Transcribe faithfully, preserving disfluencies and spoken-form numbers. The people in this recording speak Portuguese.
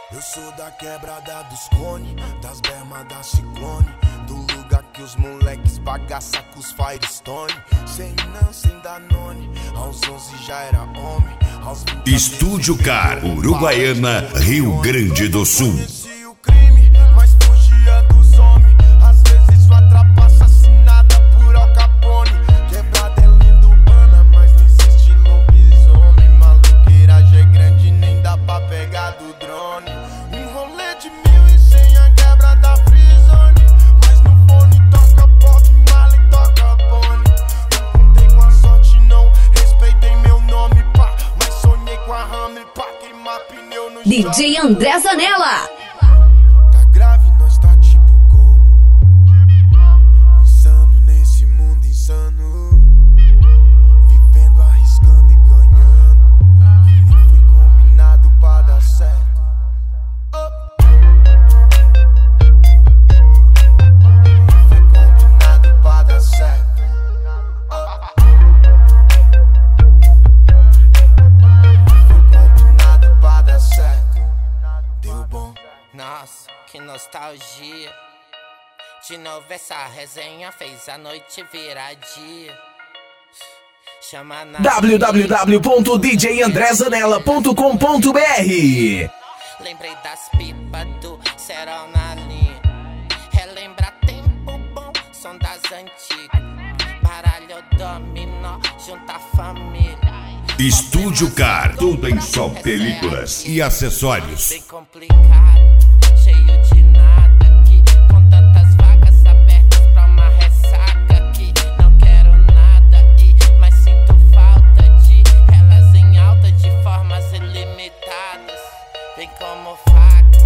Eu sou da quebrada dos cone, das bermas da Ciclone, do lugar que os moleques bagaça com os Firestone. Sem não, sem Danone, aos onze já era homem. Aos vinte Estúdio Car, Uruguaiana, Rio Grande do Sul. conheci o crime, mas fugia dos homens. Às vezes uma trapa assassinada por Al Capone. Quebrada é lenda urbana, mas não existe lobisomem. Maluqueiragem é grande, nem dá pra pegar do drone. Um rolê de mil e cem, a quebra da Freezone. Mas no fone toca pop, mala e toca pone. Não contei com a sorte não, respeitei meu nome, pá. Mas sonhei com a Hammer, pá, queimar pneu no D J André Zanella. Tá grave, nós tá tipo como insano nesse mundo insano. Vivendo, arriscando e ganhando. E nem foi combinado pra dar certo. Oh. Foi combinado pra dar certo. Oh. Foi combinado pra dar certo. Deu bom. Nossa, que nostalgia. De novo essa resenha fez a noite virar dia. Chama na w w w ponto d j andré zanella ponto com ponto b r. Lembrei das pipas do Serol na linha. Relembra tempo bom, som das antigas. Baralho dominó, junta a família. Estúdio Car, tudo em som, películas e acessórios. Bem complicado, cheio de nada aqui. Com tantas vagas abertas pra uma ressaca aqui. Não quero nada aí, mas sinto falta de elas em alta de formas ilimitadas. Vem como faca.